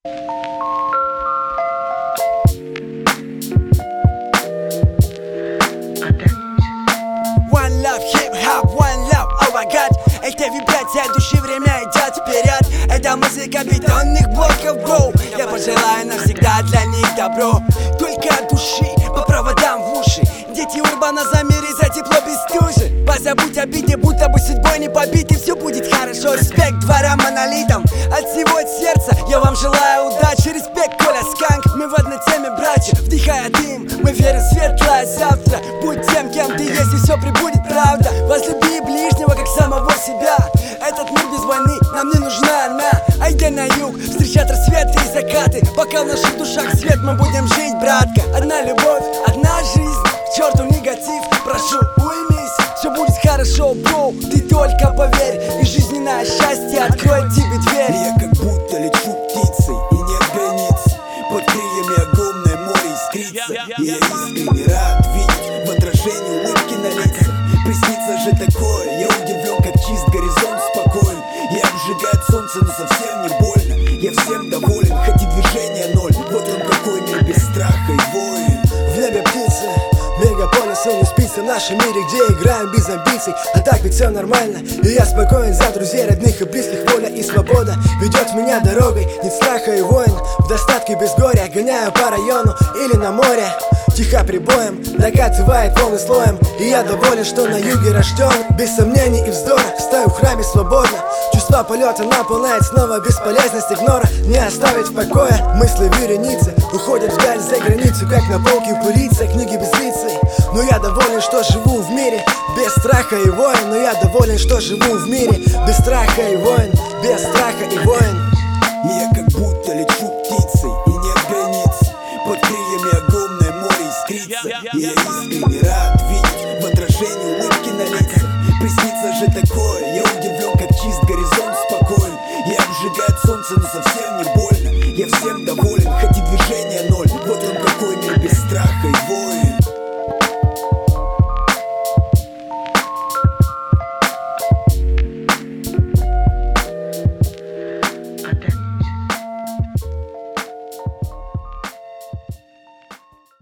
One love, hip-hop, one love, oh my god. Это вибрация души, время идет вперед. Это музыка бетонных блоков, бро. Я пожелаю навсегда для них добро. Только от души, по проводам в уши. Дети урбана, замери за тепло без стужи. Позабудь о беде, будто бы судьбой не побит, и все будет хорошо. Респект дворам, монолитам, от всего сердца я вам желаю удачи. Респект, Коля Сканк, мы в одной теме, братья. Вдыхая дым, мы верим в светлое завтра. Будь тем, кем ты есть, и все прибудет правда. Возлюби ближнего, как самого себя. Этот мир без войны, нам не нужна она. Айда на юг, встречать рассветы и закаты. Пока в наших душах свет, мы будем жить, братка. Одна любовь, одна жизнь, к черту негатив. Прошу, уймись, все будет хорошо, бро. Ты только поверь, и жизненное счастье откроет тебе дверь. Я как будто лечу птицей, и нет границ. Под крыльями огромное море искрится. И я искренне рад видеть в отражении улыбки на лицах. Приснится же такое, я удивлен, как чист горизонт спокоен. Я обжигает солнце, но совсем не больно. Я всем доволен, хоть и движение ноль. Вот он какой мир без страха и воин. В небе птицы, мегаполис, он не спится. В нашем мире, где играем без амбиций. А так ведь все нормально, и я спокоен за друзей, родных и близких. Воля и свобода ведет меня дорогой. Нет страха и войн, в достатке без горя. Гоняю по району или на море. Тихо прибоем, докатывает волны слоем. И я доволен, что на юге рожден. Без сомнений и вздора, стою в храме свободно. Чувство полета наполняет снова бесполезность игнора. Не оставить в покое, мысли вереницы уходят вдаль за границу, как на полке пылится книги без лицей. Но я доволен, что живу в мире без страха и войн. Но я доволен, что живу в мире без страха и войн. Без страха и войн. Я как будто лечу птицей, и нет границ. Под крыльями огромное море искрится. И я искренне рад видеть в отражении улыбки на лицах. Приснится же такое,